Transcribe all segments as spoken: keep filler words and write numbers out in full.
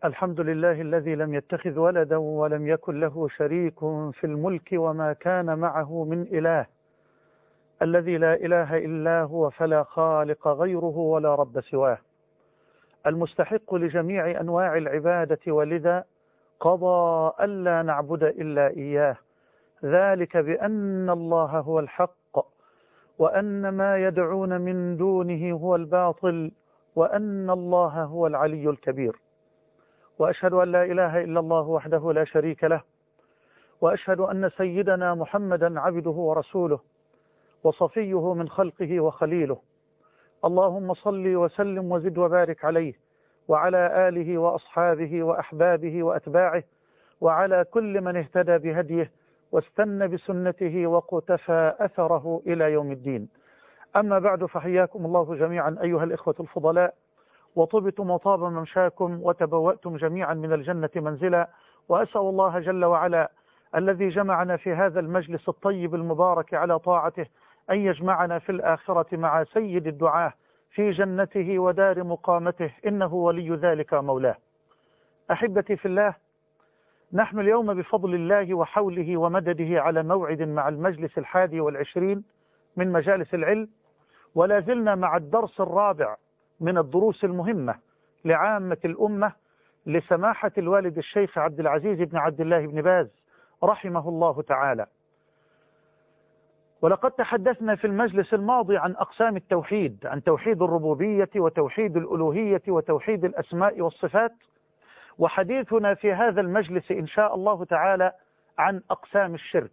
الحمد لله الذي لم يتخذ ولدا ولم يكن له شريك في الملك وما كان معه من إله، الذي لا إله إلا هو فلا خالق غيره ولا رب سواه، المستحق لجميع أنواع العبادة، ولذا قضى ألا نعبد إلا إياه، ذلك بأن الله هو الحق وأن ما يدعون من دونه هو الباطل وأن الله هو العلي الكبير. وأشهد أن لا إله إلا الله وحده لا شريك له، وأشهد أن سيدنا محمدا عبده ورسوله وصفيه من خلقه وخليله، اللهم صل وسلم وزد وبارك عليه وعلى آله وأصحابه وأحبابه وأتباعه وعلى كل من اهتدى بهديه واستنى بسنته وقتفى أثره إلى يوم الدين. أما بعد، فحياكم الله جميعا أيها الإخوة الفضلاء، وطبتم وطاب ممشاكم وتبوأتم جميعا من الجنة منزلا، وأسأل الله جل وعلا الذي جمعنا في هذا المجلس الطيب المبارك على طاعته أن يجمعنا في الآخرة مع سيد الدعاة في جنته ودار مقامته، إنه ولي ذلك مولاه. أحبتي في الله، نحن اليوم بفضل الله وحوله ومدده على موعد مع المجلس الحادي والعشرين من مجالس العلم، ولا زلنا مع الدرس الرابع من الدروس المهمة لعامة الأمة لسماحة الوالد الشيخ عبد العزيز بن عبد الله بن باز رحمه الله تعالى. ولقد تحدثنا في المجلس الماضي عن أقسام التوحيد، عن توحيد الربوبية وتوحيد الألوهية وتوحيد الأسماء والصفات، وحديثنا في هذا المجلس إن شاء الله تعالى عن أقسام الشرك.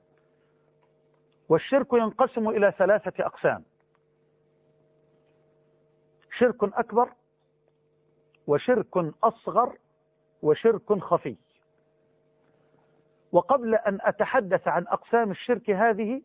والشرك ينقسم إلى ثلاثة أقسام: شرك أكبر، وشرك أصغر، وشرك خفي. وقبل أن أتحدث عن أقسام الشرك هذه،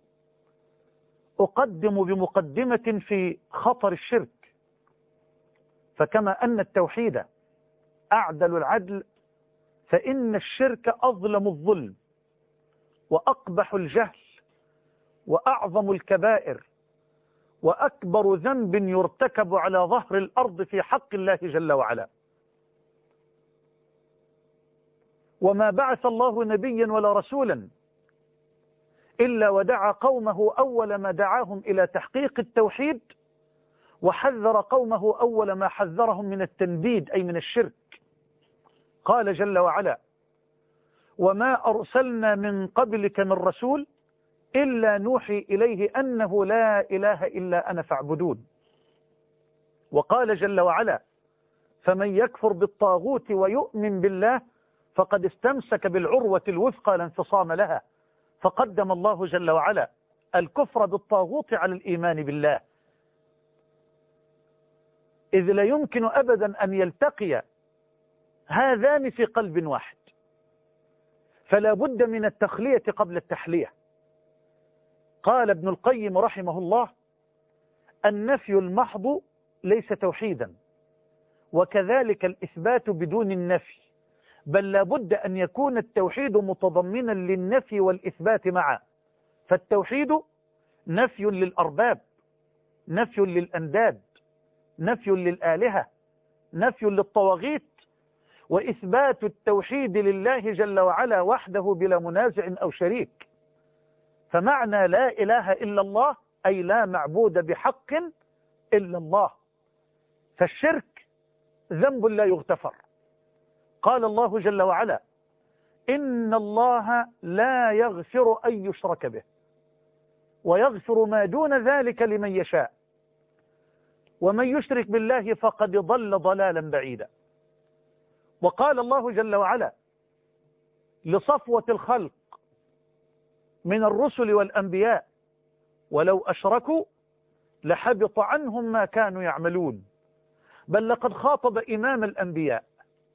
أقدم بمقدمة في خطر الشرك. فكما أن التوحيد أعدل العدل، فإن الشرك أظلم الظلم وأقبح الجهل وأعظم الكبائر وأكبر ذنب يرتكب على ظهر الأرض في حق الله جل وعلا. وما بعث الله نبيا ولا رسولا إلا ودعا قومه أول ما دعاهم إلى تحقيق التوحيد، وحذر قومه أول ما حذرهم من التنديد أي من الشرك. قال جل وعلا: وما أرسلنا من قبلك من رسول إلا نوحي إليه أنه لا إله إلا أنا فاعبدون. وقال جل وعلا: فمن يكفر بالطاغوت ويؤمن بالله فقد استمسك بالعروة الوثقى لا انفصام لها. فقدم الله جل وعلا الكفر بالطاغوت على الإيمان بالله، إذ لا يمكن أبدا أن يلتقي هذان في قلب واحد، فلا بد من التخلية قبل التحلية. قال ابن القيم رحمه الله: النفي المحض ليس توحيدا، وكذلك الإثبات بدون النفي، بل لا بد أن يكون التوحيد متضمنا للنفي والإثبات معا. فالتوحيد نفي للأرباب، نفي للأنداد، نفي للآلهة، نفي للطواغيت، وإثبات التوحيد لله جل وعلا وحده بلا منازع أو شريك. فمعنى لا إله إلا الله أي لا معبود بحق إلا الله. فالشرك ذنب لا يغتفر. قال الله جل وعلا: إن الله لا يغفر أن يشرك به ويغفر ما دون ذلك لمن يشاء، ومن يشرك بالله فقد ضل ضلالا بعيدا. وقال الله جل وعلا لصفوة الخلق من الرسل والأنبياء: ولو أشركوا لحبط عنهم ما كانوا يعملون. بل لقد خاطب إمام الأنبياء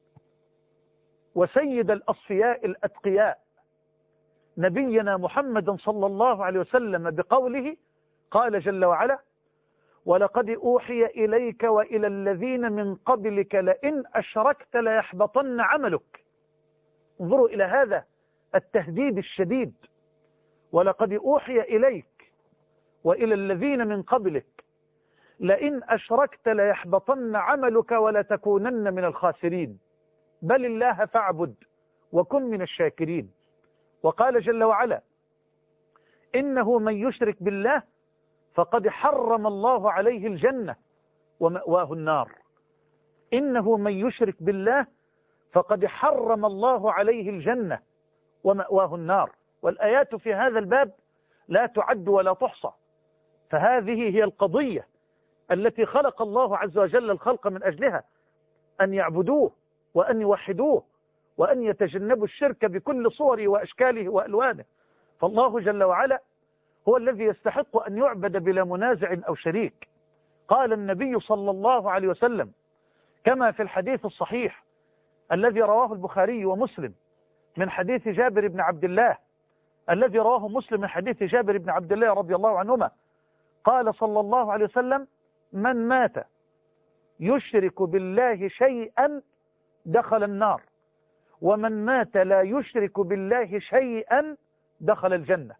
وسيد الأصفياء الأتقياء نبينا محمد صلى الله عليه وسلم بقوله: قال جل وعلا: ولقد أوحي إليك وإلى الذين من قبلك لئن أشركت ليحبطن عملك. انظروا إلى هذا التهديد الشديد: ولقد أوحي إليك وإلى الذين من قبلك لئن أشركت ليحبطن عملك ولتكونن من الخاسرين. بل الله فاعبد وكن من الشاكرين. وقال جل وعلا: إنه من يشرك بالله فقد حرم الله عليه الجنة ومأواه النار. إنه من يشرك بالله فقد حرم الله عليه الجنة ومأواه النار. والآيات في هذا الباب لا تعد ولا تحصى. فهذه هي القضية التي خلق الله عز وجل الخلق من أجلها، أن يعبدوه وأن يوحدوه وأن يتجنبوا الشرك بكل صوره وأشكاله وألوانه. فالله جل وعلا هو الذي يستحق أن يعبد بلا منازع أو شريك. قال النبي صلى الله عليه وسلم كما في الحديث الصحيح الذي رواه البخاري ومسلم من حديث جابر بن عبد الله، الذي رواه مسلم من حديث جابر بن عبد الله رضي الله عنهما، قال صلى الله عليه وسلم: من مات يشرك بالله شيئا دخل النار، ومن مات لا يشرك بالله شيئا دخل الجنة.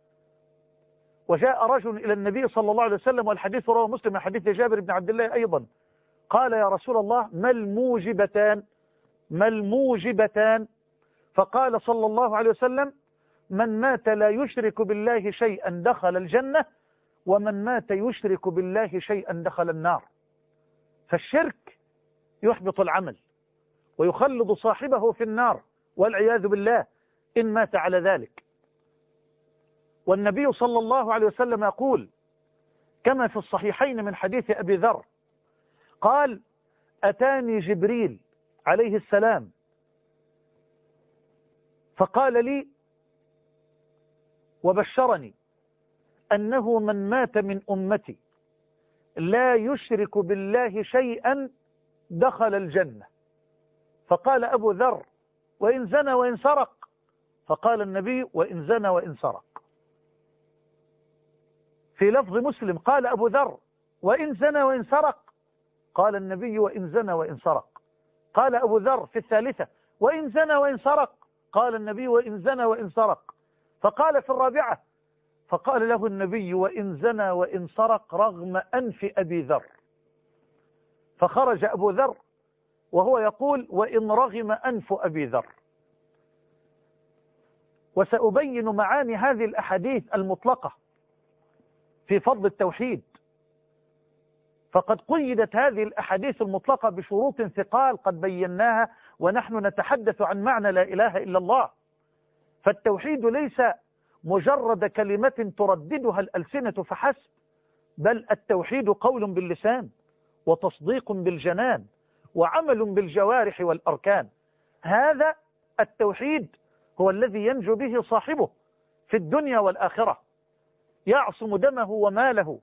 وجاء رجل إلى النبي صلى الله عليه وسلم، والحديث رواه مسلم من حديث جابر بن عبد الله أيضا، قال: يا رسول الله، ما الموجبتان ما الموجبتان فقال صلى الله عليه وسلم: من مات لا يشرك بالله شيئا دخل الجنة، ومن مات يشرك بالله شيئا دخل النار. فالشرك يحبط العمل ويخلد صاحبه في النار والعياذ بالله إن مات على ذلك. والنبي صلى الله عليه وسلم يقول كما في الصحيحين من حديث أبي ذر قال: أتاني جبريل عليه السلام فقال لي وبشرني أنه من مات من أمتي لا يشرك بالله شيئا دخل الجنة. فقال أبو ذر: وإن زنى وإن سرق؟ فقال النبي: وإن زنى وإن سرق. في لفظ مسلم قال أبو ذر: وإن زنى وإن سرق؟ قال النبي: وإن زنى وإن سرق. قال أبو ذر في الثالثة: وإن زنى وإن سرق؟ قال النبي: وإن زنى وإن سرق. فقال في الرابعة، فقال له النبي: وإن زنى وإن سرق رغم أنف أبي ذر. فخرج أبو ذر وهو يقول: وإن رغم أنف أبي ذر. وسأبين معاني هذه الأحاديث المطلقة في فضل التوحيد. فقد قيدت هذه الأحاديث المطلقة بشروط ثقال قد بيناها ونحن نتحدث عن معنى لا إله إلا الله. فالتوحيد ليس مجرد كلمة ترددها الألسنة فحسب، بل التوحيد قول باللسان وتصديق بالجنان وعمل بالجوارح والأركان. هذا التوحيد هو الذي ينجو به صاحبه في الدنيا والآخرة، يعصم دمه وماله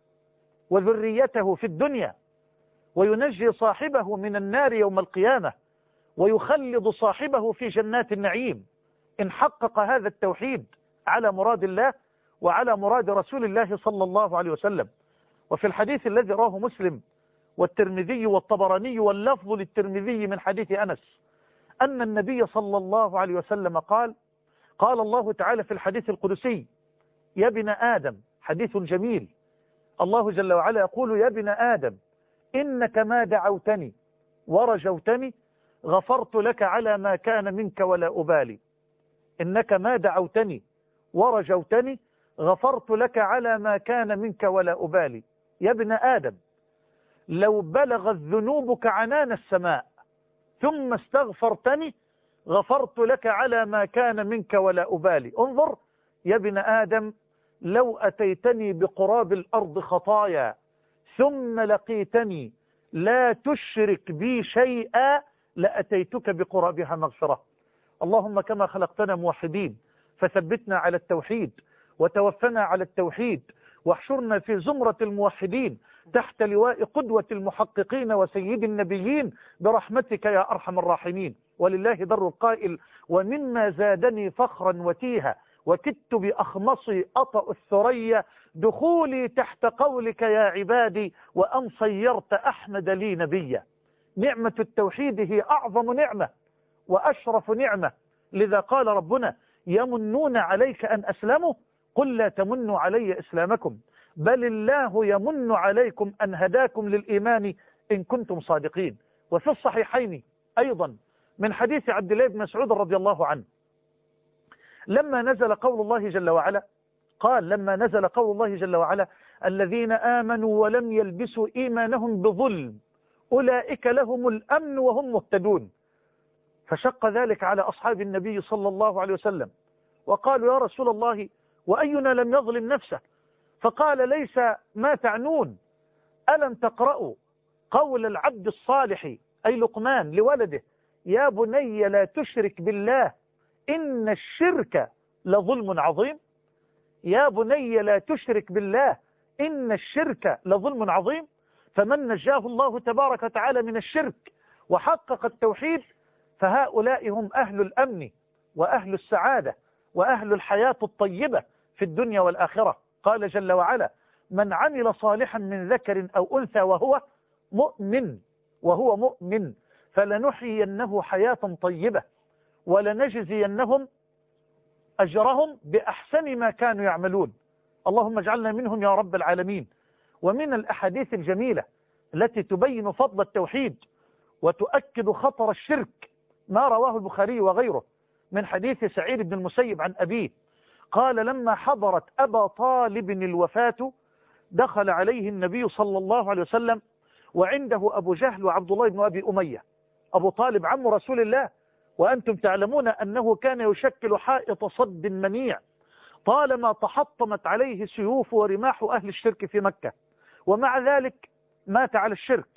وذريته في الدنيا، وينجي صاحبه من النار يوم القيامة، ويخلد صاحبه في جنات النعيم إن حقق هذا التوحيد على مراد الله وعلى مراد رسول الله صلى الله عليه وسلم. وفي الحديث الذي رواه مسلم والترمذي والطبراني واللفظ للترمذي من حديث أنس أن النبي صلى الله عليه وسلم قال: قال الله تعالى في الحديث القدسي: يا ابن آدم، حديث جميل، الله جل وعلا يقول: يا ابن آدم إنك ما دعوتني ورجوتني غفرت لك على ما كان منك ولا أبالي. إنك ما دعوتني ورجوتني غفرت لك على ما كان منك ولا أبالي. يا ابن آدم، لو بلغت ذنوبك عنان السماء ثم استغفرتني غفرت لك على ما كان منك ولا أبالي. انظر يا ابن آدم، لو أتيتني بقراب الأرض خطايا ثم لقيتني لا تشرك بي شيئا لأتيتك بقرابها مغفرة. اللهم كما خلقتنا موحدين فثبتنا على التوحيد وتوفنا على التوحيد، واحشرنا في زمرة الموحدين تحت لواء قدوة المحققين وسيد النبيين برحمتك يا أرحم الراحمين. ولله در القائل: ومما زادني فخرا وتيها وكدت بأخمصي أطأ الثريا دخولي تحت قولك يا عبادي وأن صيرت أحمد لي نبيا. نعمة التوحيد هي أعظم نعمة وأشرف نعمة، لذا قال ربنا: يمنون عليك أن أسلموا قل لا تمنوا علي إسلامكم بل الله يمن عليكم أن هداكم للإيمان إن كنتم صادقين. وفي الصحيحين أيضا من حديث عبد الله بن مسعود رضي الله عنه لما نزل قول الله جل وعلا، قال لما نزل قول الله جل وعلا الذين آمنوا ولم يلبسوا إيمانهم بظلم أولئك لهم الأمن وهم مهتدون، فشق ذلك على أصحاب النبي صلى الله عليه وسلم وقالوا يا رسول الله وأينا لم يظلم نفسه؟ فقال ليس ما تعنون، ألم تقرأوا قول العبد الصالح أي لقمان لولده يا بني لا تشرك بالله إن الشرك لظلم عظيم؟ يا بني لا تشرك بالله إن الشرك لظلم عظيم. فمن نجاه الله تبارك وتعالى من الشرك وحقق التوحيد فهؤلاء هم أهل الأمن وأهل السعادة وأهل الحياة الطيبة في الدنيا والآخرة. قال جل وعلا من عمل صالحا من ذكر أو أنثى وهو مؤمن وهو مؤمن فلنحيينه حياة طيبة ولنجزينهم أجرهم بأحسن ما كانوا يعملون. اللهم اجعلنا منهم يا رب العالمين. ومن الأحاديث الجميلة التي تبين فضل التوحيد وتؤكد خطر الشرك ما رواه البخاري وغيره من حديث سعيد بن المسيب عن أبيه قال لما حضرت أبا طالب الوفاة دخل عليه النبي صلى الله عليه وسلم وعنده أبو جهل وعبد الله بن أبي أمية. أبو طالب عم رسول الله، وأنتم تعلمون أنه كان يشكل حائط صد منيع طالما تحطمت عليه سيوف ورماح أهل الشرك في مكة، ومع ذلك مات على الشرك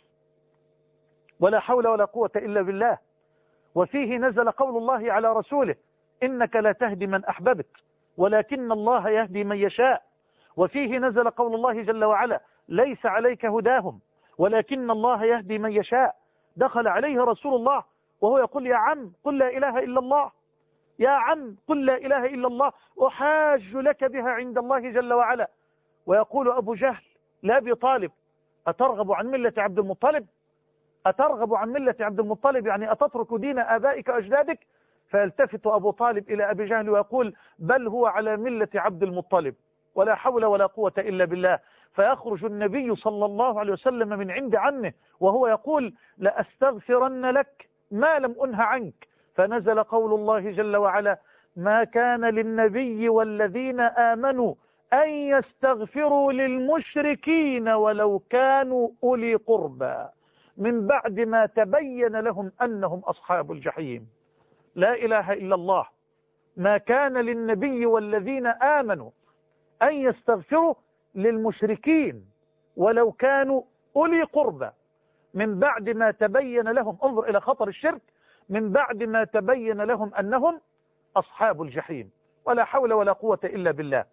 ولا حول ولا قوة إلا بالله. وفيه نزل قول الله على رسوله إنك لا تهدي من أحببت ولكن الله يهدي من يشاء. وفيه نزل قول الله جل وعلا ليس عليك هداهم ولكن الله يهدي من يشاء. دخل عليه رسول الله وهو يقول يا عم قل لا إله إلا الله، يا عم قل لا إله إلا الله أحاج لك بها عند الله جل وعلا. ويقول أبو جهل لأبي طالب أترغب عن ملة عبد المطلب؟ أترغب عن ملة عبد المطلب يعني أتترك دين آبائك أجدادك؟ فيلتفت أبو طالب إلى أبي جهل ويقول بل هو على ملة عبد المطلب، ولا حول ولا قوة إلا بالله. فيخرج النبي صلى الله عليه وسلم من عند عمه وهو يقول لأستغفرن لك ما لم أنه عنك. فنزل قول الله جل وعلا ما كان للنبي والذين آمنوا أن يستغفروا للمشركين ولو كانوا أولي قربى من بعد ما تبين لهم أنهم أصحاب الجحيم. لا إله إلا الله. ما كان للنبي والذين آمنوا أن يستغفروا للمشركين ولو كانوا أولي قربى من بعد ما تبين لهم، انظر إلى خطر الشرك، من بعد ما تبين لهم أنهم أصحاب الجحيم. ولا حول ولا قوة إلا بالله.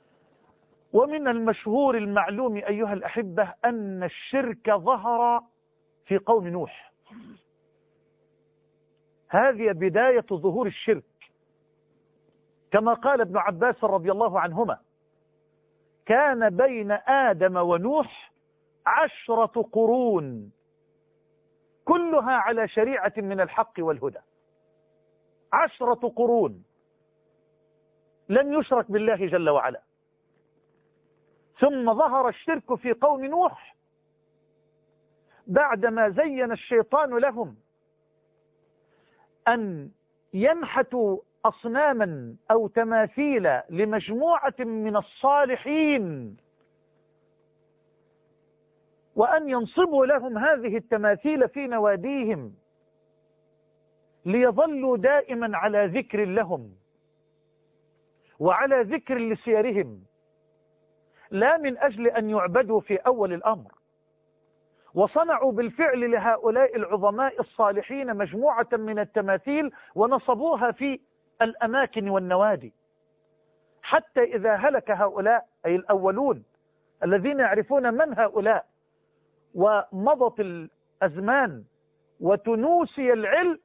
ومن المشهور المعلوم أيها الأحبة أن الشرك ظهر في قوم نوح. هذه بداية ظهور الشرك كما قال ابن عباس رضي الله عنهما كان بين آدم ونوح عشرة قرون كلها على شريعة من الحق والهدى. عشرة قرون لم يشرك بالله جل وعلا. ثم ظهر الشرك في قوم نوح بعدما زين الشيطان لهم أن ينحتوا أصناما أو تماثيل لمجموعة من الصالحين وأن ينصبوا لهم هذه التماثيل في نواديهم ليظلوا دائما على ذكر لهم وعلى ذكر لسيرهم لا من أجل أن يعبدوا في أول الأمر. وصنعوا بالفعل لهؤلاء العظماء الصالحين مجموعة من التماثيل ونصبوها في الأماكن والنوادي، حتى إذا هلك هؤلاء أي الأولون الذين يعرفون من هؤلاء ومضت الأزمان وتنوسي العلم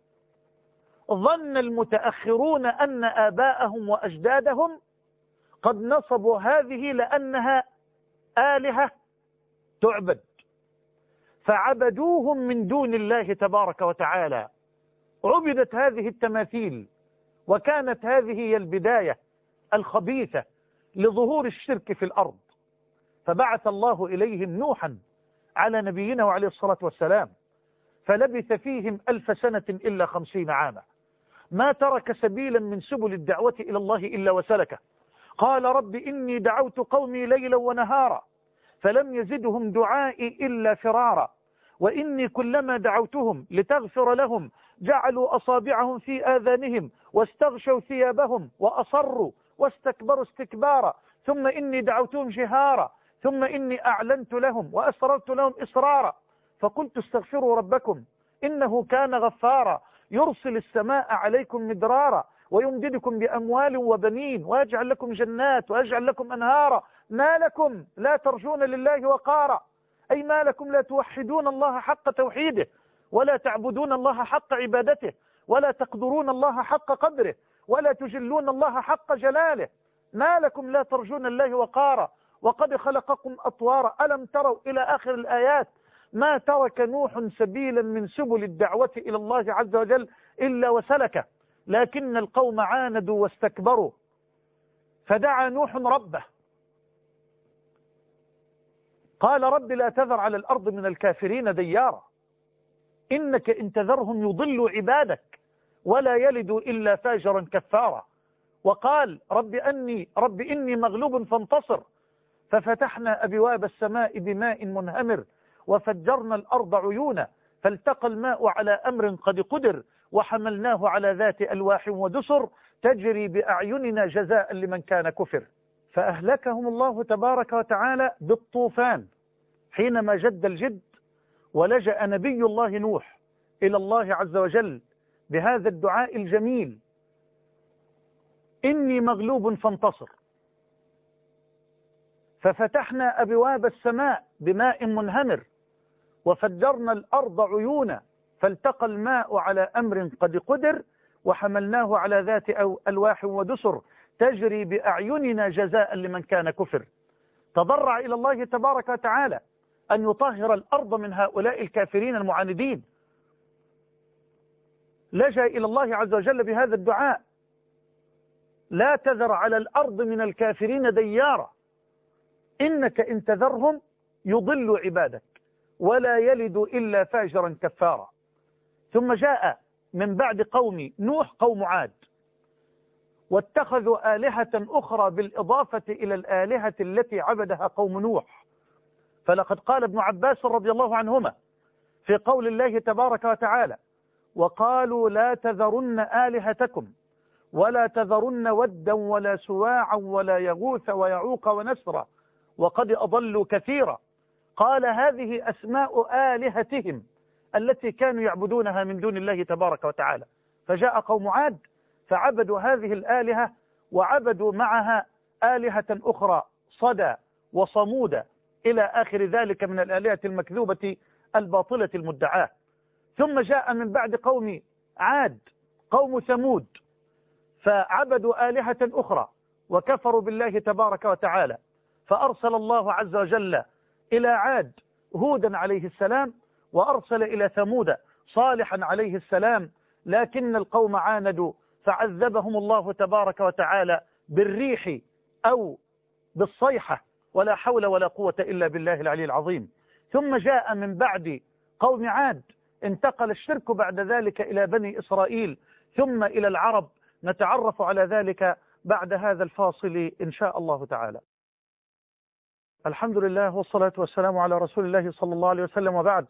ظن المتأخرون أن آباءهم وأجدادهم قد نصبوا هذه لأنها آلهة تعبد فعبدوهم من دون الله تبارك وتعالى. عبدت هذه التماثيل وكانت هذه هي البداية الخبيثة لظهور الشرك في الأرض. فبعث الله إليهم نوحا على نبينا وعليه الصلاة والسلام فلبث فيهم ألف سنة إلا خمسين عاما، ما ترك سبيلا من سبل الدعوة إلى الله إلا وسلكه. قال رب إني دعوت قومي ليلا ونهارا فلم يزدهم دعائي إلا فرارا، وإني كلما دعوتهم لتغفر لهم جعلوا أصابعهم في آذانهم واستغشوا ثيابهم وأصروا واستكبروا استكبارا، ثم إني دعوتهم جهارا ثم إني أعلنت لهم وأسررت لهم إسرارا، فقلت استغفروا ربكم إنه كان غفارا يرسل السماء عليكم مدرارا ويمددكم بأموال وبنين ويجعل لكم جنات ويجعل لكم أنهارا، ما لكم لا ترجون لله وقارا، أي ما لكم لا توحدون الله حق توحيده ولا تعبدون الله حق عبادته ولا تقدرون الله حق قدره ولا تجلون الله حق جلاله، ما لكم لا ترجون الله وقارا وقد خلقكم أطوارا. ألم تروا إلى آخر الآيات. ما ترك نوح سبيلا من سبل الدعوة إلى الله عز وجل إلا وسلكه، لكن القوم عاندوا واستكبروا، فدعا نوح ربه قال رب لا تذر على الأرض من الكافرين ديارا إنك إن تذرهم يضلوا عبادك ولا يلدوا إلا فاجرا كفارا. وقال رب أني رب إني مغلوب فانتصر، ففتحنا أبواب السماء بماء منهمر وفجرنا الأرض عيونا فالتقى الماء على أمر قد قدر وحملناه على ذات ألواح ودسر تجري بأعيننا جزاء لمن كان كفر. فأهلكهم الله تبارك وتعالى بالطوفان حينما جد الجد، ولجأ نبي الله نوح إلى الله عز وجل بهذا الدعاء الجميل إني مغلوب فانتصر، ففتحنا أبواب السماء بماء منهمر وفجرنا الأرض عيونا فالتقى الماء على أمر قد قدر وحملناه على ذات ألواح ودسر تجري بأعيننا جزاء لمن كان كفر. تضرع إلى الله تبارك وتعالى أن يطهر الأرض من هؤلاء الكافرين المعاندين، لجأ إلى الله عز وجل بهذا الدعاء لا تذر على الأرض من الكافرين ديارا إنك إن تذرهم يضل عبادك ولا يلد إلا فاجرا كفارا. ثم جاء من بعد قوم نوح قوم عاد واتخذوا آلهة أخرى بالإضافة إلى الآلهة التي عبدها قوم نوح. فلقد قال ابن عباس رضي الله عنهما في قول الله تبارك وتعالى وقالوا لا تذرن آلهتكم ولا تذرن ودا ولا سواعا ولا يغوث ويعوق ونسرا وقد أضلوا كثيرا، قال هذه أسماء آلهتهم التي كانوا يعبدونها من دون الله تبارك وتعالى. فجاء قوم عاد فعبدوا هذه الآلهة وعبدوا معها آلهة أخرى صدى وصمود إلى آخر ذلك من الآلهة المكذوبة الباطلة المدعاة. ثم جاء من بعد قوم عاد قوم ثمود فعبدوا آلهة أخرى وكفروا بالله تبارك وتعالى، فأرسل الله عز وجل إلى عاد هودا عليه السلام وأرسل إلى ثمود صالحا عليه السلام، لكن القوم عاندوا فعذبهم الله تبارك وتعالى بالريح أو بالصيحة ولا حول ولا قوة إلا بالله العلي العظيم. ثم جاء من بعد قوم عاد انتقل الشرك بعد ذلك إلى بني إسرائيل ثم إلى العرب، نتعرف على ذلك بعد هذا الفاصل إن شاء الله تعالى. الحمد لله والصلاة والسلام على رسول الله صلى الله عليه وسلم، وبعد.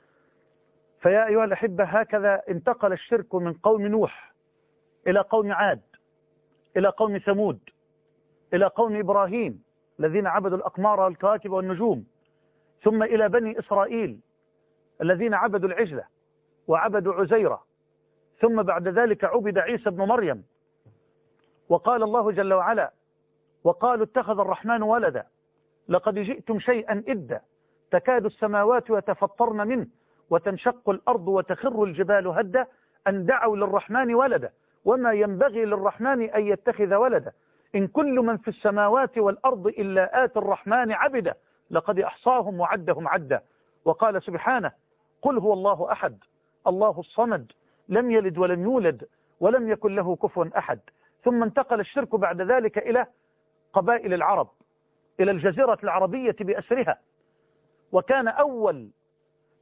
فيا أيها الأحبة هكذا انتقل الشرك من قوم نوح إلى قوم عاد إلى قوم ثمود إلى قوم إبراهيم الذين عبدوا الأقمار والكواكب والنجوم، ثم إلى بني إسرائيل الذين عبدوا العجلة وعبدوا عزيرة، ثم بعد ذلك عبد عيسى بن مريم. وقال الله جل وعلا وقالوا اتخذ الرحمن ولدا لقد جئتم شيئا إدا تكاد السماوات يتفطرن منه وتنشق الأرض وتخر الجبال هدا أن دعوا للرحمن ولدا وما ينبغي للرحمن أن يتخذ ولدا إن كل من في السماوات والأرض إلا آتي الرحمن عبدا لقد أحصاهم وعدهم عدا. وقال سبحانه قل هو الله أحد الله الصمد لم يلد ولم يولد ولم يكن له كفوا أحد. ثم انتقل الشرك بعد ذلك إلى قبائل العرب، إلى الجزيرة العربية بأسرها، وكان أول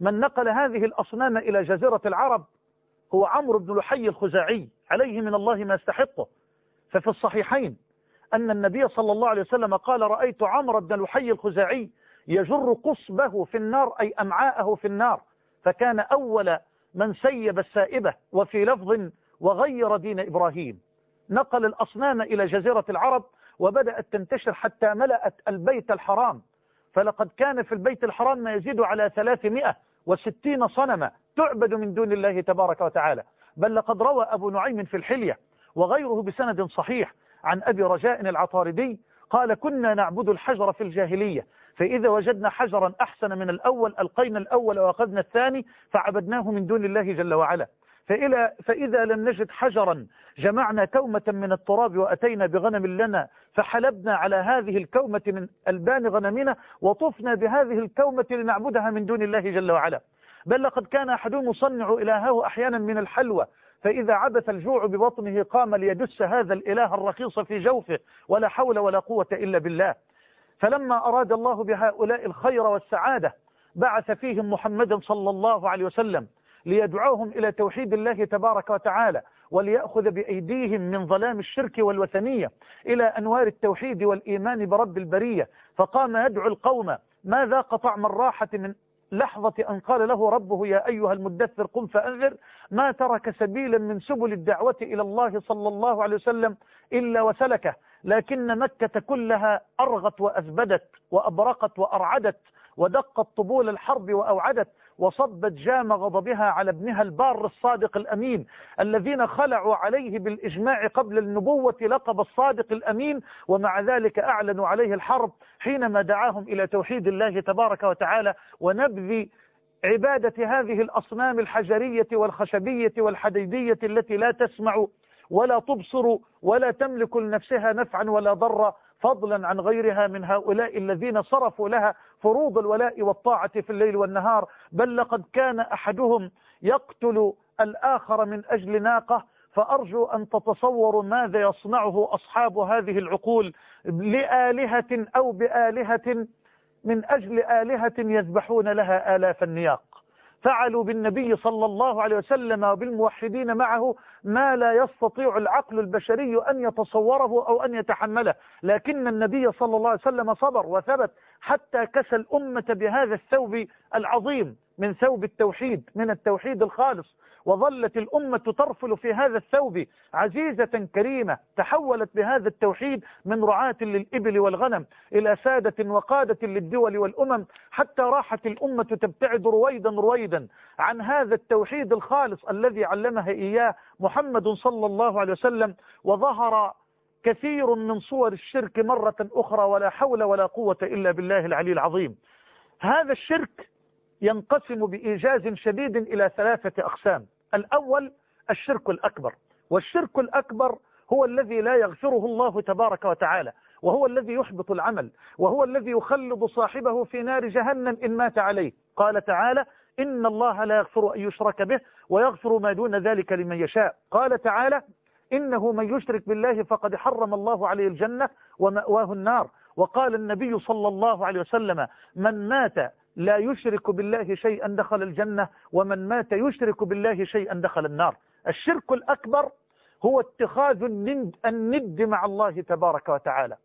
من نقل هذه الأصنام إلى جزيرة العرب هو عمرو بن لحي الخزاعي عليه من الله ما يستحقه. ففي الصحيحين أن النبي صلى الله عليه وسلم قال: رأيت عمرو بن لحي الخزاعي يجر قصبه في النار، أي أمعاءه في النار، فكان أول من سيب السائبة، وفي لفظ: وغير دين إبراهيم. نقل الأصنام إلى جزيرة العرب وبدأت تنتشر حتى ملأت البيت الحرام، فلقد كان في البيت الحرام ما يزيد على ثلاثمائة وستين صنما تعبد من دون الله تبارك وتعالى. بل لقد روى أبو نعيم في الحلية وغيره بسند صحيح عن أبي رجاء العطاردي قال: كنا نعبد الحجر في الجاهلية، فإذا وجدنا حجرا أحسن من الأول ألقينا الأول وأخذنا الثاني فعبدناه من دون الله جل وعلا. فإلى فإذا لم نجد حجرا جمعنا كومة من التراب وأتينا بغنم لنا فحلبنا على هذه الكومة من ألبان غنمنا وطفنا بهذه الكومة لنعبدها من دون الله جل وعلا. بل لقد كان أحدهم يصنع إلهه أحيانا من الحلوى، فإذا عبث الجوع ببطنه قام ليدس هذا الإله الرخيص في جوفه، ولا حول ولا قوة إلا بالله. فلما أراد الله بهؤلاء الخير والسعادة بعث فيهم محمدا صلى الله عليه وسلم ليدعوهم إلى توحيد الله تبارك وتعالى، وليأخذ بأيديهم من ظلام الشرك والوثنية إلى أنوار التوحيد والإيمان برب البرية. فقام يدعو القوم ما ذاق طعم الراحة من لحظة أن قال له ربه: يا أيها المدثر قم فأنذر، ما ترك سبيلا من سبل الدعوة إلى الله صلى الله عليه وسلم إلا وسلكه، لكن مكة كلها أرغت وأزبدت وأبرقت وأرعدت ودقت طبول الحرب وأوعدت، وصبت جام غضبها على ابنها البار الصادق الأمين، الذين خلعوا عليه بالإجماع قبل النبوة لقب الصادق الأمين، ومع ذلك أعلنوا عليه الحرب حينما دعاهم إلى توحيد الله تبارك وتعالى ونبذ عبادة هذه الأصنام الحجرية والخشبية والحديدية التي لا تسمع ولا تبصر ولا تملك لنفسها نفعا ولا ضرا، فضلا عن غيرها من هؤلاء الذين صرفوا لها فروض الولاء والطاعة في الليل والنهار. بل لقد كان أحدهم يقتل الآخر من أجل ناقة، فأرجو أن تتصوروا ماذا يصنعه أصحاب هذه العقول لآلهة أو بآلهة من أجل آلهة يذبحون لها آلاف النياق. فعلوا بالنبي صلى الله عليه وسلم وبالموحدين معه ما لا يستطيع العقل البشري أن يتصوره أو أن يتحمله، لكن النبي صلى الله عليه وسلم صبر وثبت حتى كسى الأمة بهذا الثوب العظيم من ثوب التوحيد، من التوحيد الخالص، وظلت الأمة ترفل في هذا الثوب عزيزة كريمة، تحولت بهذا التوحيد من رعاة للإبل والغنم إلى سادة وقادة للدول والأمم، حتى راحت الأمة تبتعد رويدا رويدا عن هذا التوحيد الخالص الذي علمها إياه محمد صلى الله عليه وسلم، وظهر كثير من صور الشرك مرة أخرى، ولا حول ولا قوة إلا بالله العلي العظيم. هذا الشرك ينقسم بإيجاز شديد إلى ثلاثة أقسام. الأول الشرك الأكبر، والشرك الأكبر هو الذي لا يغفره الله تبارك وتعالى، وهو الذي يحبط العمل، وهو الذي يخلد صاحبه في نار جهنم إن مات عليه. قال تعالى: إن الله لا يغفر أن يشرك به ويغفر ما دون ذلك لمن يشاء. قال تعالى: إنه من يشرك بالله فقد حرم الله عليه الجنة ومأواه النار. وقال النبي صلى الله عليه وسلم: من مات لا يشرك بالله شيئا دخل الجنة، ومن مات يشرك بالله شيئا دخل النار. الشرك الأكبر هو اتخاذ الند, الند مع الله تبارك وتعالى،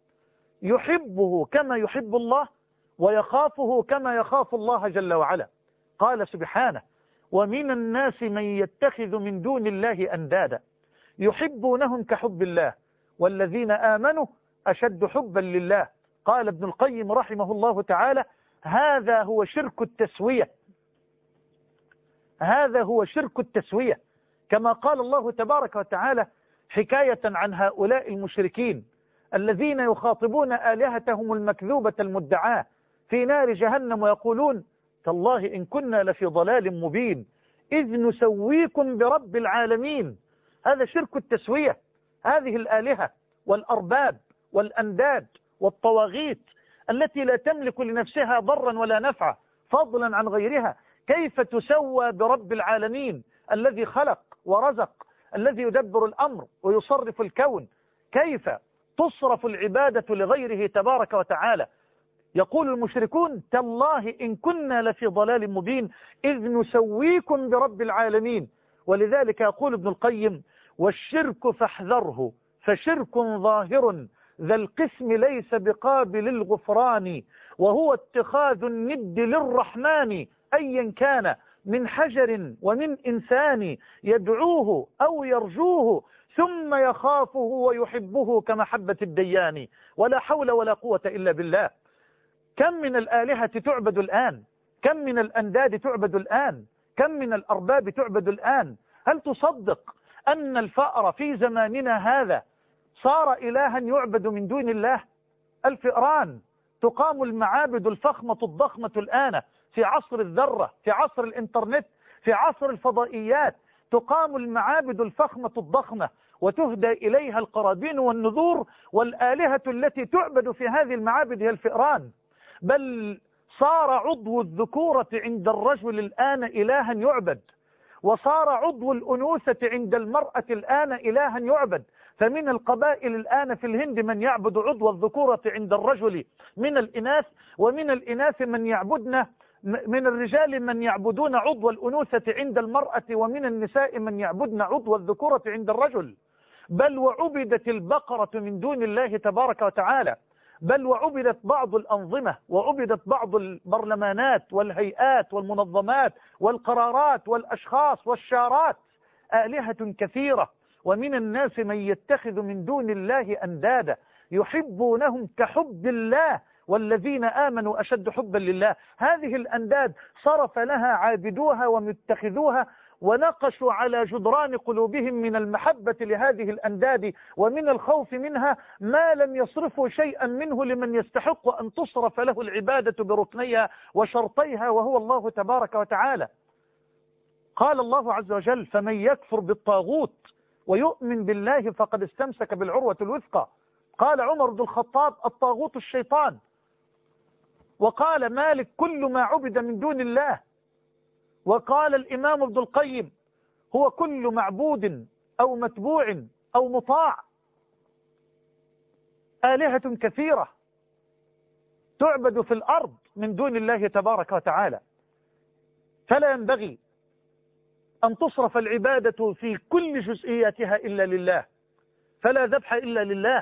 يحبه كما يحب الله ويخافه كما يخاف الله جل وعلا. قال سبحانه: ومن الناس من يتخذ من دون الله أندادا يحبونهم كحب الله والذين آمنوا أشد حبا لله. قال ابن القيم رحمه الله تعالى: هذا هو شرك التسوية، هذا هو شرك التسوية، كما قال الله تبارك وتعالى حكاية عن هؤلاء المشركين الذين يخاطبون آلهتهم المكذوبة المدعاة في نار جهنم ويقولون: تالله إن كنا لفي ضلال مبين إذ نسويكم برب العالمين. هذا شرك التسوية. هذه الآلهة والأرباب والأنداد والطواغيت التي لا تملك لنفسها ضرا ولا نفعا فضلا عن غيرها، كيف تسوى برب العالمين الذي خلق ورزق، الذي يدبر الأمر ويصرف الكون؟ كيف تصرف العبادة لغيره تبارك وتعالى؟ يقول المشركون تالله إن كنا لفي ضلال مبين إذ نسويكم برب العالمين. ولذلك يقول ابن القيم والشرك فاحذره فشرك ظاهر ذا القسم ليس بقابل الغفران، وهو اتخاذ الند للرحمن أيا كان من حجر ومن إنسان يدعوه أو يرجوه ثم يخافه ويحبه كمحبة الديان. ولا حول ولا قوة إلا بالله. كم من الآلهة تعبد الآن، كم من الأنداد تعبد الآن، كم من الأرباب تعبد الآن. هل تصدق أن الفأر في زماننا هذا صار إلها يعبد من دون الله؟ الفئران تقام المعابد الفخمة الضخمة الآن في عصر الذرة، في عصر الإنترنت، في عصر الفضائيات، تقام المعابد الفخمة الضخمة وتهدى إليها القرابين والنذور، والآلهة التي تعبد في هذه المعابد هي الفئران. بل صار عضو الذكورة عند الرجل الآن إلها يعبد، وصار عضو الأنوثة عند المرأة الآن إلها يعبد. فمن القبائل الآن في الهند من يعبد عضو الذكورة عند الرجل من الإناث، ومن الإناث من يعبدن من الرجال من يعبدون عضو الأنوثة عند المرأة، ومن النساء من يعبدن عضو الذكورة عند الرجل. بل وعبدت البقرة من دون الله تبارك وتعالى، بل وعبدت بعض الأنظمة، وعبدت بعض البرلمانات والهيئات والمنظمات والقرارات والأشخاص والشارات، آلهة كثيرة. ومن الناس من يتخذ من دون الله أندادا يحبونهم كحب الله والذين آمنوا أشد حبا لله. هذه الأنداد صرف لها عابدوها ومتخذوها، ونقشوا على جدران قلوبهم من المحبة لهذه الأنداد ومن الخوف منها ما لم يصرفوا شيئا منه لمن يستحق أن تصرف له العبادة بركنيها وشرطيها، وهو الله تبارك وتعالى. قال الله عز وجل فمن يكفر بالطاغوت ويؤمن بالله فقد استمسك بالعروة الوثقى. قال عمر بن الخطاب الطاغوت الشيطان. وقال مالك كل ما عبد من دون الله. وقال الإمام ابن القيم هو كل معبود أو متبوع أو مطاع. آلهة كثيرة تعبد في الأرض من دون الله تبارك وتعالى، فلا ينبغي أن تصرف العبادة في كل جزئياتها إلا لله. فلا ذبح إلا لله،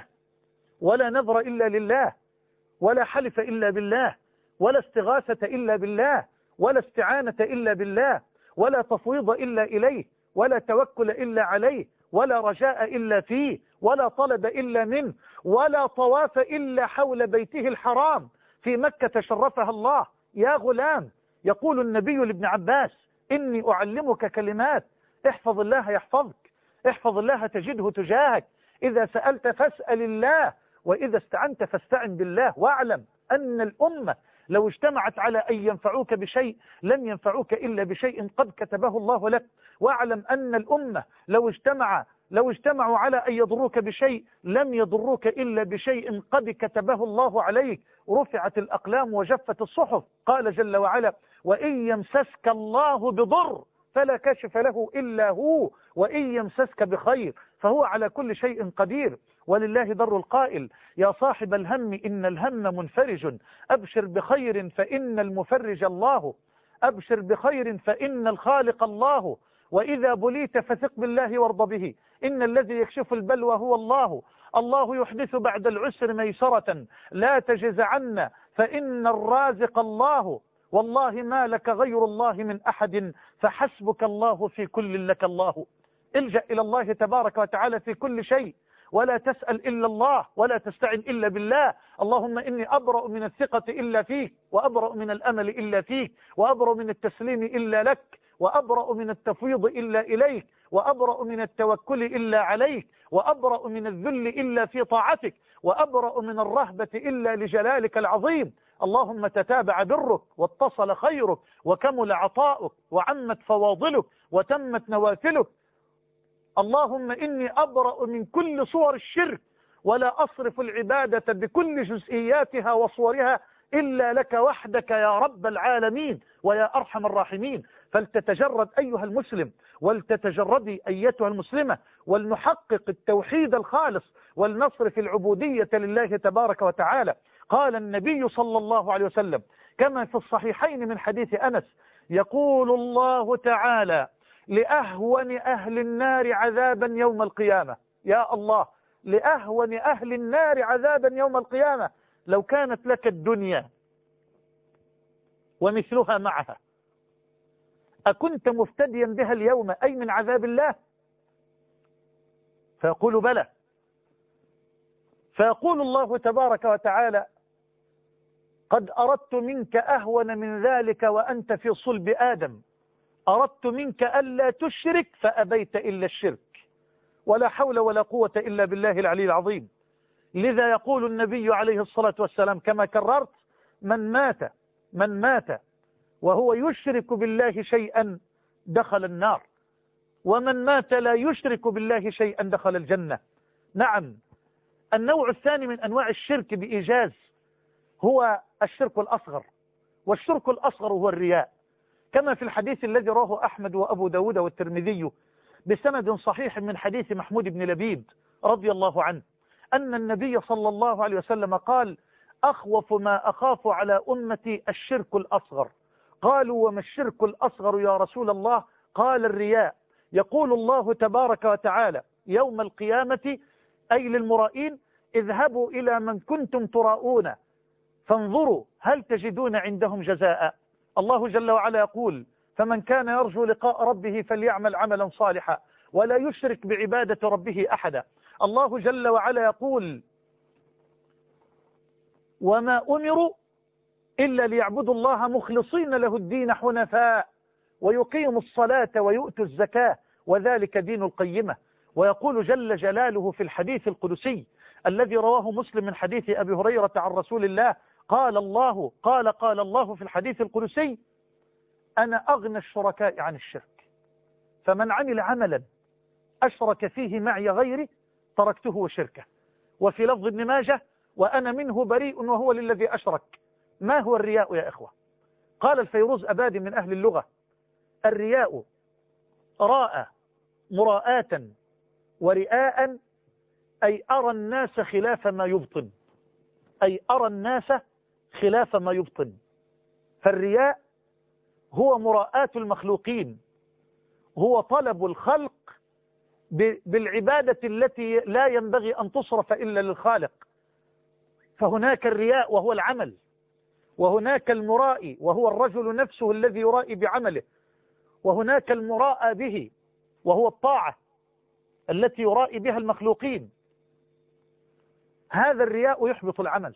ولا نذر إلا لله، ولا حلف إلا بالله، ولا استغاثة إلا بالله، ولا استعانة إلا بالله، ولا تفويض إلا إليه، ولا توكل إلا عليه، ولا رجاء إلا فيه، ولا طلب إلا منه، ولا طواف إلا حول بيته الحرام في مكة شرفها الله. يا غلام، يقول النبي لابن عباس إني أعلمك كلمات احفظ الله يحفظك، احفظ الله تجده تجاهك، إذا سألت فاسأل الله، وإذا استعنت فاستعن بالله. واعلم أن الأمة لو اجتمعت على أن ينفعوك بشيء لم ينفعوك إلا بشيء قد كتبه الله لك. واعلم أن الأمة لو اجتمع لو اجتمعوا على أن يضروك بشيء لم يضروك إلا بشيء قد كتبه الله عليك. رفعت الأقلام وجفت الصحف. قال جل وعلا وإن يمسسك الله بضر فلا كاشف له إلا هو، وإن يمسسك بخير فهو على كل شيء قدير. ولله در القائل يا صاحب الهم إن الهم منفرج، أبشر بخير فإن المفرج الله، أبشر بخير فإن الخالق الله، وإذا بليت فثق بالله وارض به، إن الذي يكشف البلوى هو الله، الله يحدث بعد العسر ميسرة، لا تجزعن فإن الرازق الله، والله ما لك غير الله من أحد، فحسبك الله في كل لك الله. الجأ إلى الله تبارك وتعالى في كل شيء، ولا تسأل إلا الله، ولا تستعن إلا بالله. اللهم إني أبرأ من الثقة إلا فيك، وأبرأ من الأمل إلا فيك، وأبرأ من التسليم إلا لك، وأبرأ من التفويض إلا إليك، وأبرأ من التوكل إلا عليك، وأبرأ من الذل إلا في طاعتك، وأبرأ من الرهبة إلا لجلالك العظيم. اللهم تتابع برك واتصل خيرك وكمل عطاؤك وعمت فواضلك وتمت نوافلك. اللهم إني أبرأ من كل صور الشرك، ولا أصرف العبادة بكل جزئياتها وصورها إلا لك وحدك يا رب العالمين ويا أرحم الراحمين. فلتتجرد أيها المسلم، ولتتجردي أيتها المسلمة، ولنحقق التوحيد الخالص، ولنصرف العبودية لله تبارك وتعالى. قال النبي صلى الله عليه وسلم كما في الصحيحين من حديث أنس: يقول الله تعالى لأهون أهل النار عذابا يوم القيامة، يا الله، لأهون أهل النار عذابا يوم القيامة، لو كانت لك الدنيا ومثلها معها أكنت مفتديا بها اليوم أي من عذاب الله؟ فيقول بلى. فيقول الله تبارك وتعالى: قد أردت منك أهون من ذلك وأنت في صلب آدم، أردت منك ألا تشرك فأبيت إلا الشرك، ولا حول ولا قوة إلا بالله العلي العظيم. لذا يقول النبي عليه الصلاة والسلام كما كررت: من مات من مات وهو يشرك بالله شيئا دخل النار، ومن مات لا يشرك بالله شيئا دخل الجنة. نعم، النوع الثاني من أنواع الشرك بإيجاز هو الشرك الأصغر، والشرك الأصغر هو الرياء، كما في الحديث الذي رواه أحمد وأبو داود والترمذي بسند صحيح من حديث محمود بن لبيد رضي الله عنه أن النبي صلى الله عليه وسلم قال: أخوف ما أخاف على أمتي الشرك الأصغر. قالوا: وما الشرك الأصغر يا رسول الله؟ قال: الرياء. يقول الله تبارك وتعالى يوم القيامة أي للمرائين: اذهبوا إلى من كنتم تراؤون فانظروا هل تجدون عندهم جزاء. الله جل وعلا يقول: فمن كان يرجو لقاء ربه فليعمل عملا صالحا ولا يشرك بعبادة ربه أحدا. الله جل وعلا يقول: وما أمروا إلا ليعبدوا الله مخلصين له الدين حنفاء ويقيموا الصلاة ويؤتوا الزكاة وذلك دين القيمة. ويقول جل جلاله في الحديث القدسي الذي رواه مسلم من حديث أبي هريرة عن رسول الله قال الله قال قال الله في الحديث القدسي: أنا أغنى الشركاء عن الشرك، فمن عمل عملا أشرك فيه معي غيري تركته وشركه. وفي لفظ ابن ماجه: وأنا منه بريء وهو للذي أشرك. ما هو الرياء يا إخوة؟ قال الفيروز أبادي من أهل اللغة: الرياء راء مراءة ورئاء، أي أرى الناس خلاف ما يبطن، أي أرى الناس خلاف ما يبطن. فالرياء هو مراءاة المخلوقين، هو طلب الخلق بالعبادة التي لا ينبغي أن تصرف إلا للخالق. فهناك الرياء وهو العمل، وهناك المرائي وهو الرجل نفسه الذي يرائي بعمله، وهناك المراءى به وهو الطاعة التي يرائي بها المخلوقين. هذا الرياء يحبط العمل،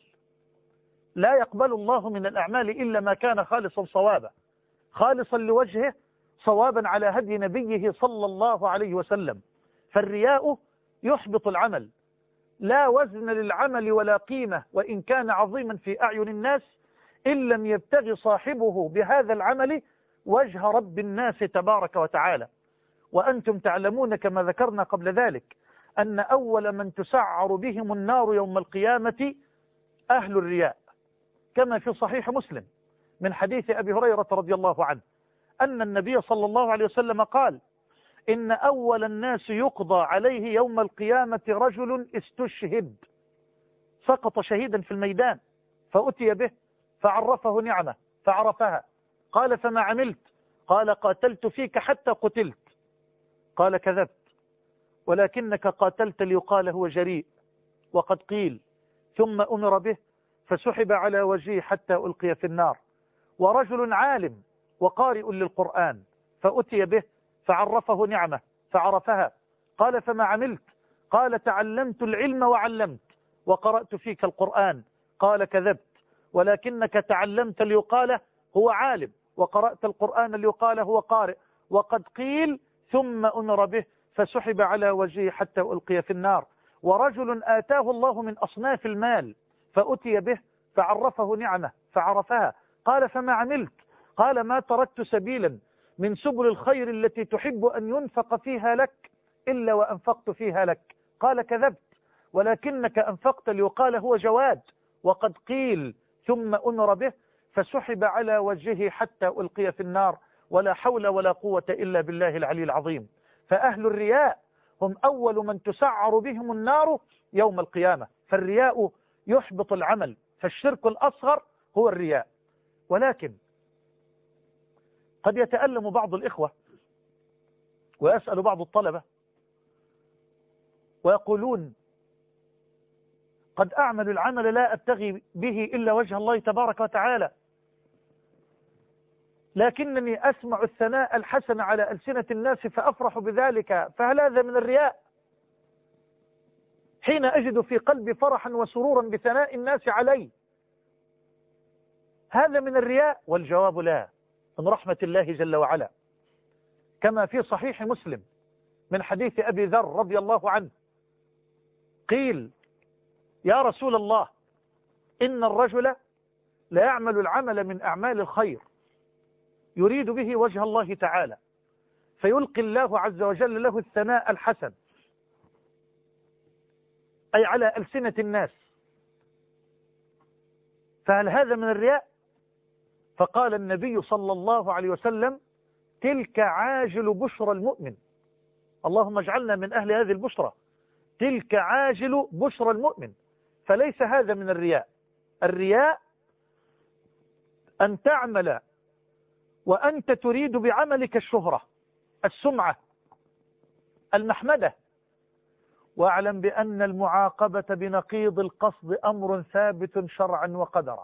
لا يقبل الله من الأعمال إلا ما كان خالصا صوابا، خالصا لوجهه، صوابا على هدي نبيه صلى الله عليه وسلم. فالرياء يحبط العمل، لا وزن للعمل ولا قيمة وإن كان عظيما في أعين الناس إن لم يبتغي صاحبه بهذا العمل وجه رب الناس تبارك وتعالى. وأنتم تعلمون كما ذكرنا قبل ذلك أن أول من تسعر بهم النار يوم القيامة أهل الرياء، كما في صحيح مسلم من حديث أبي هريرة رضي الله عنه أن النبي صلى الله عليه وسلم قال: إن أول الناس يقضى عليه يوم القيامة رجل استشهد، سقط شهيدا في الميدان، فأتي به فعرفه نعمة فعرفها، قال: فما عملت؟ قال: قاتلت فيك حتى قتلت. قال: كذبت، ولكنك قاتلت ليقال هو جريء، وقد قيل. ثم أمر به فسحب على وجهه حتى ألقي في النار. ورجل عالم وقارئ للقرآن فأتي به فعرفه نعمة فعرفها، قال: فما عملت؟ قال: تعلمت العلم وعلمت وقرأت فيك القرآن. قال: كذبت، ولكنك تعلمت ليقال هو عالم وقرأت القرآن ليقال هو قارئ، وقد قيل. ثم أمر به فسحب على وجهه حتى ألقي في النار. ورجل آتاه الله من أصناف المال فأتي به فعرفه نعمة فعرفها، قال: فما عملت؟ قال: ما تركت سبيلا من سبل الخير التي تحب أن ينفق فيها لك إلا وأنفقت فيها لك. قال: كذبت، ولكنك أنفقت ليقال هو جواد، وقد قيل. ثم أمر به فسحب على وجهه حتى ألقي في النار. ولا حول ولا قوة إلا بالله العلي العظيم. فأهل الرياء هم أول من تسعر بهم النار يوم القيامة. فالرياء يحبط العمل، فالشرك الأصغر هو الرياء. ولكن قد يتألم بعض الإخوة ويسأل بعض الطلبة ويقولون قد أعمل العمل لا أبتغي به إلا وجه الله تبارك وتعالى، لكنني أسمع الثناء الحسن على ألسنة الناس فأفرح بذلك، فهل هذا من الرياء؟ حين أجد في قلبي فرحا وسرورا بثناء الناس علي، هذا من الرياء؟ والجواب لا، من رحمة الله جل وعلا، كما في صحيح مسلم من حديث أبي ذر رضي الله عنه قيل: يا رسول الله، إن الرجل لا يعمل العمل من أعمال الخير يريد به وجه الله تعالى، فيلقي الله عز وجل له الثناء الحسن، أي على ألسنة الناس، فهل هذا من الرياء؟ فقال النبي صلى الله عليه وسلم: تلك عاجل بشرى المؤمن، اللهم اجعلنا من أهل هذه البشرى، تلك عاجل بشرى المؤمن، فليس هذا من الرياء. الرياء أن تعمل وأنت تريد بعملك الشهرة، السمعة، المحمدة. واعلم بأن المعاقبة بنقيض القصد أمر ثابت شرعا وقدرا.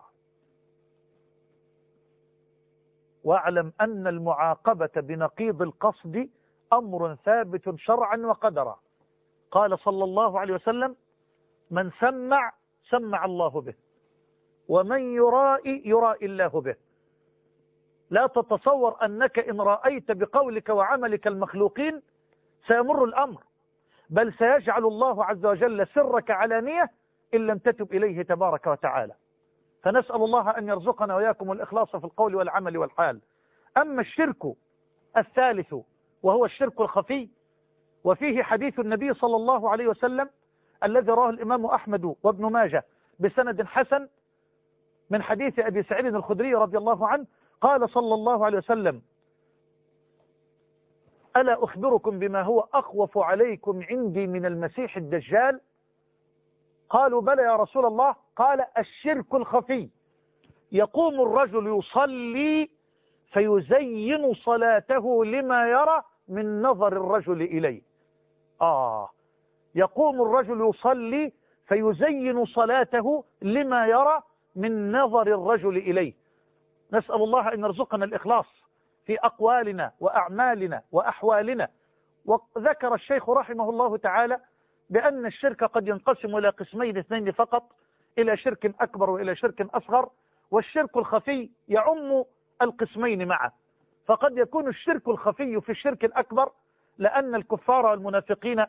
واعلم أن المعاقبة بنقيض القصد أمر ثابت شرعا وقدرا. قال صلى الله عليه وسلم: من سمع سمع الله به، ومن يرائي يرائي الله به. لا تتصور أنك إن رأيت بقولك وعملك المخلوقين سيمر الأمر، بل سيجعل الله عز وجل سرك علانية إن لم تتب إليه تبارك وتعالى. فنسأل الله أن يرزقنا وإياكم الإخلاص في القول والعمل والحال. أما الشرك الثالث وهو الشرك الخفي، وفيه حديث النبي صلى الله عليه وسلم الذي رواه الإمام أحمد وابن ماجه بسند حسن من حديث أبي سعيد الخدري رضي الله عنه قال صلى الله عليه وسلم: ألا أخبركم بما هو أخوف عليكم عندي من المسيح الدجال؟ قالوا: بلى يا رسول الله. قال: الشرك الخفي، يقوم الرجل يصلي فيزين صلاته لما يرى من نظر الرجل إليه. آه يقوم الرجل يصلي فيزين صلاته لما يرى من نظر الرجل إليه. نسأل الله أن يرزقنا الإخلاص في أقوالنا وأعمالنا وأحوالنا. وذكر الشيخ رحمه الله تعالى بأن الشرك قد ينقسم إلى قسمين اثنين فقط، إلى شرك أكبر وإلى شرك أصغر، والشرك الخفي يعم القسمين معا. فقد يكون الشرك الخفي في الشرك الأكبر لأن الكفار والمنافقين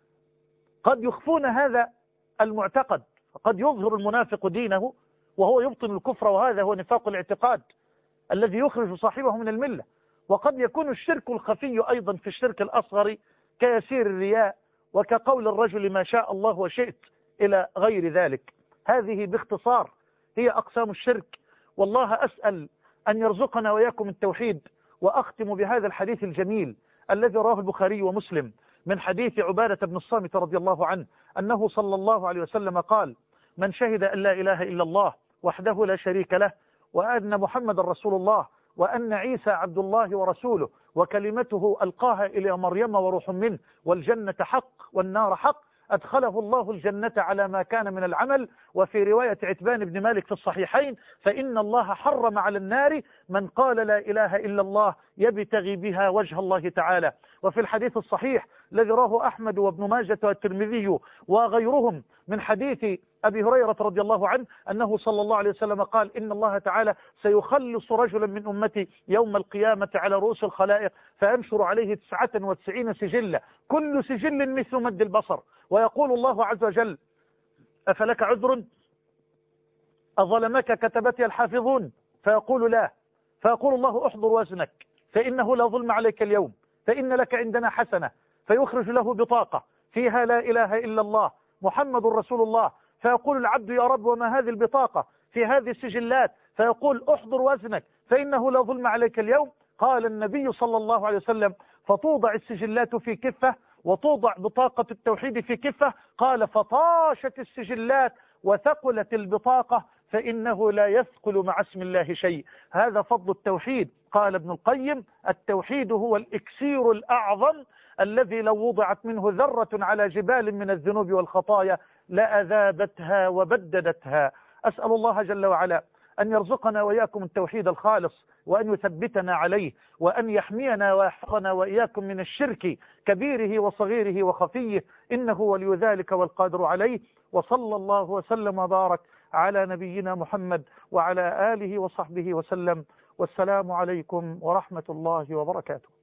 قد يخفون هذا المعتقد، قد يظهر المنافق دينه وهو يبطن الكفر، وهذا هو نفاق الاعتقاد الذي يخرج صاحبه من الملة. وقد يكون الشرك الخفي أيضا في الشرك الأصغر كيسير الرياء وكقول الرجل ما شاء الله وشئت إلى غير ذلك. هذه باختصار هي أقسام الشرك، والله أسأل أن يرزقنا وإياكم التوحيد. وأختم بهذا الحديث الجميل الذي رواه البخاري ومسلم من حديث عبادة بن الصامت رضي الله عنه أنه صلى الله عليه وسلم قال: من شهد أن لا إله إلا الله وحده لا شريك له، وأن محمد رسول الله، وأن عيسى عبد الله ورسوله، وكلمته ألقاها إلى مريم وروح منه، والجنة حق والنار حق، أدخله الله الجنة على ما كان من العمل. وفي رواية عتبان بن مالك في الصحيحين: فإن الله حرم على النار من قال لا إله إلا الله يبتغي بها وجه الله تعالى. وفي الحديث الصحيح الذي رواه أحمد وابن ماجة والترمذي وغيرهم من حديث أبي هريرة رضي الله عنه أنه صلى الله عليه وسلم قال: إن الله تعالى سيخلص رجلا من أمتي يوم القيامة على رؤوس الخلائق فينشر عليه تسعة وتسعين سجلة، كل سجل مثل مد البصر، ويقول الله عز وجل: أفلك عذر؟ أظلمك كتبتي الحافظون؟ فيقول: لا. فيقول الله: احضر وزنك فإنه لا ظلم عليك اليوم، فإن لك عندنا حسنة. فيخرج له بطاقة فيها لا إله إلا الله محمد رسول الله. فيقول العبد: يا رب وما هذه البطاقة في هذه السجلات؟ فيقول: احضر وزنك فإنه لا ظلم عليك اليوم. قال النبي صلى الله عليه وسلم: فتوضع السجلات في كفة وتوضع بطاقة التوحيد في كفة. قال: فطاشت السجلات وثقلت البطاقة فإنه لا يثقل مع اسم الله شيء. هذا فضل التوحيد. قال ابن القيم: التوحيد هو الإكسير الأعظم الذي لو وضعت منه ذرة على جبال من الذنوب والخطايا لأذابتها وبددتها. أسأل الله جل وعلا أن يرزقنا وإياكم التوحيد الخالص، وأن يثبتنا عليه، وأن يحمينا ويحفظنا وإياكم من الشرك كبيره وصغيره وخفيه، إنه ولي ذلك والقادر عليه. وصلى الله وسلم وبارك على نبينا محمد وعلى آله وصحبه وسلم، والسلام عليكم ورحمة الله وبركاته.